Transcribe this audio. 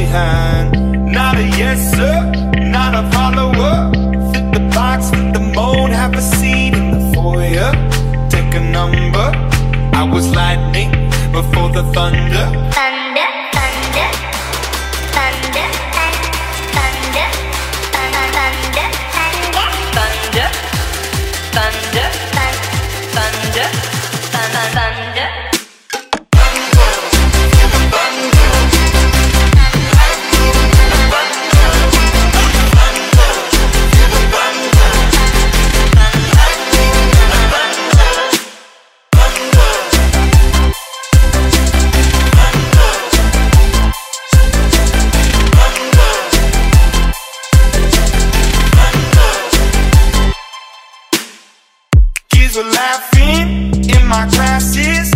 behind. Not a yes sir, not a follower. Fit the box, fit the mold, have a seat in the foyer. Take a number, I was lightning before the thunder. Thunder, thunder, thunder, thunder, thunder, thunder, thunder, thunder, thunder, thunder. Kids were laughing in my classes.